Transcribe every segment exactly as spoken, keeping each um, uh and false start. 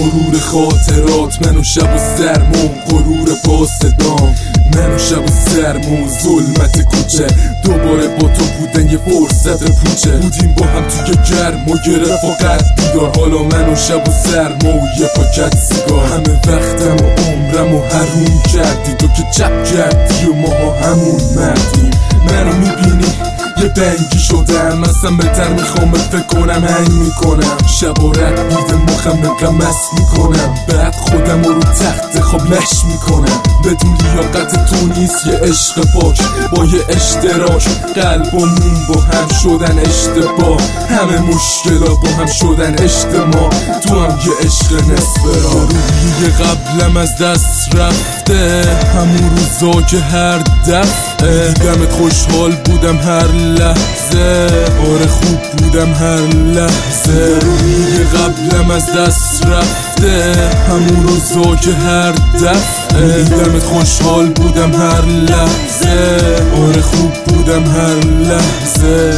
مرور خاطرات، من و شب و سرما و غرور با صدام، من و شب و سرما و ظلمت کوچه، دوباره با تو بودن یه فرصت پوچه، بودیم با هم توی گرم و یه رفاقت بیدار، حالا من و شب و سرما و یه پاکت سیگار. همه وقتم و عمرم و حروم کردی، تو که چپ کردی و ماها همون مردیم. منو میبینی یه بنگی شدم، اصلا بهتر میخوام فکر کنم، هنگ میکنم شب و رد بیده مخم انقمس میکنم، بعد خودم رو تخت خواب لش میکنم. بدون لیاقت تو نیست یه عشق پاک، با یه اشتراک قلبمون با هم شدن اشتباه، همه مشکلا با هم شدن اجتماع، تو هم یه عشق نصف راه. روحی قبلم از دست رفته، همون روزا که هر دفعه دیدمت خوشحال بودم هر لحظه، آره خوب بودم هر لحظه. روحی قبلم از دست رفته، همون روزا که هر دفعه دیدمت خوشحال بودم هر لحظه، آره خوب بودم هر لحظه.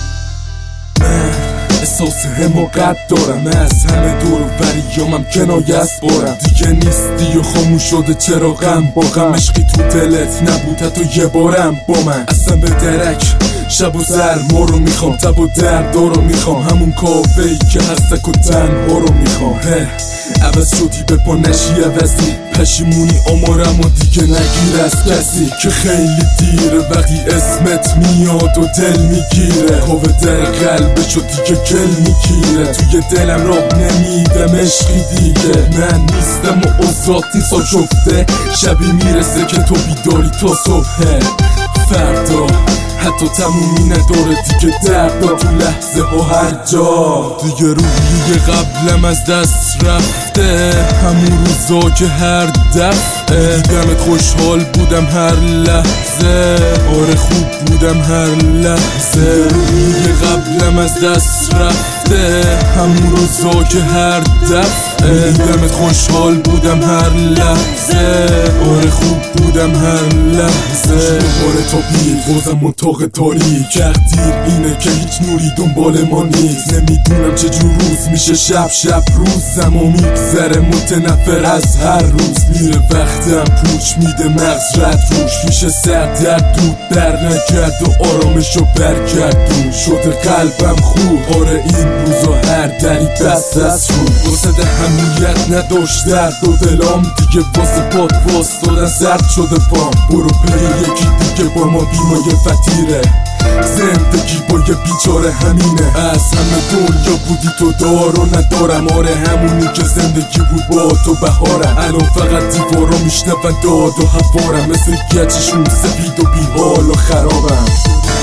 من احساس حماقت دارم، از همه دور و بریامم کنایه است بارم، دیگه نیستی و خاموش شده چراغم، با غم عشقی تو دلت نبود حتی یه بارم با من. اصلا به درک شب و سرما رو میخوام، تب و دردا رو میخوام، همون کافه‌ای که هستک و تنها رو میخوام. عوض شدی به پا نشی عوضی، پشیمونی آمارم و دیگه نگیر از کسی، که خیلی دیره وقتی اسمت میاد و دل میگیره، کوه در قلبه شد دیگه گل میگیره، توی دلم راه نمیدم عشقی دیگه. من نیستم و اوزاتی سا شفته، شبی میرسه که تو بیداری تا صبحه، فردا حتی تمومی نداره دیگه دردا تو لحظه ها هر جا. دیگه روحی قبلم از دست رفته، همون روزا که هر دفعه دیدمت خوشحال بودم هر لحظه، آره خوب بودم هر لحظه. روحی قبلم از دست رفته، همون روزا که هر دفعه دیدمت خوشحال بودم هر لحظه، آره خوب بودم هر لحظه. دوباره تا پیر بازم اتاق تاریک، تقدیر اینه که هیچ نوری دنبال ما نیست، نمیدونم چجور روز میشه شب شب روزم و میگذره متنفر از هر روز، میره وقتم پوچ میده مغز رد روش، میشه سر درد دود بر نکرد و آرامشو برگردون، شده قلبم خوب، آره این روزا هر دری بست از رو، واسه همیت نداشت درد و دلام دیگه، واسه پاد واسدادن سرد شده پام، برو پی یکی دیگه با ما بیمای فتیره، زندگی با یه بیچاره همینه، از همه دنیا بودی تو دار و ندارم، آره همونی که زندگی بود با تو بهارم، الان فقط دیوارا میشنون داد و حوارم، مثل گچشون سفید و بیحال و خرابم.